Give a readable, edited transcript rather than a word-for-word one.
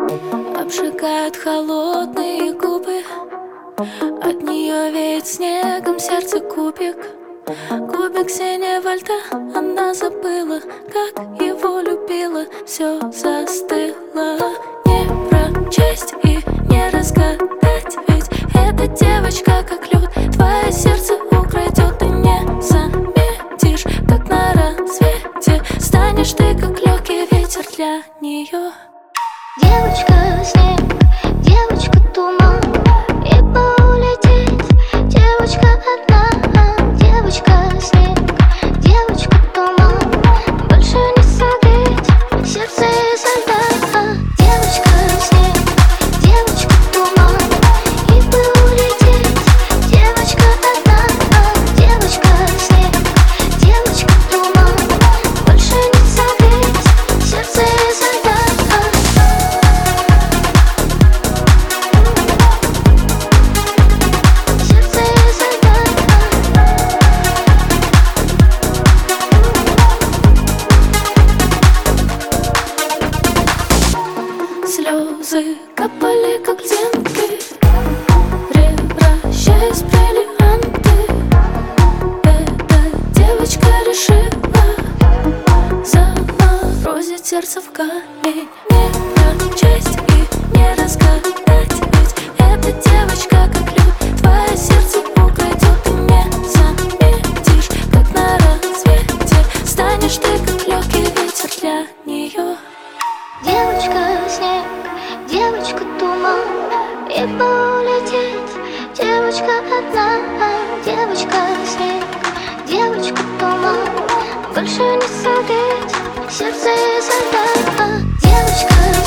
обжигают холодные губы. От нее веет снегом сердце кубик. Кубик синего льда, она забыла, как его любила. Все застыло, не прочесть и не разгадать. Ведь эта девочка как лед, твое сердце украдет. Ты не заметишь, как на рассвете станешь ты как легкий ветер для нее. Девочка снег, девочка туман, и улететь, девочка одна. Девочка снег, девочка туман, больше не согреть сердце изо льда. Девочка снег, девочка туман, и улететь, девочка одна. Девочка снег, девочка туман, больше не согреть сердце изо льда. Слезы капали, как льдинки, превращаясь в бриллианты. Эта девочка решила заморозить сердце в камень. Не прочесть и не разгадать. Ведь эта девочка как лед, твое сердце украдет. Ты не заметишь, как на рассвете станешь ты как легкий ветер для нее. Девочка снег, девочка туман, и улететь, девочка одна. Девочка снег, девочка туман, больше не согреть сердце изо льда. Девочка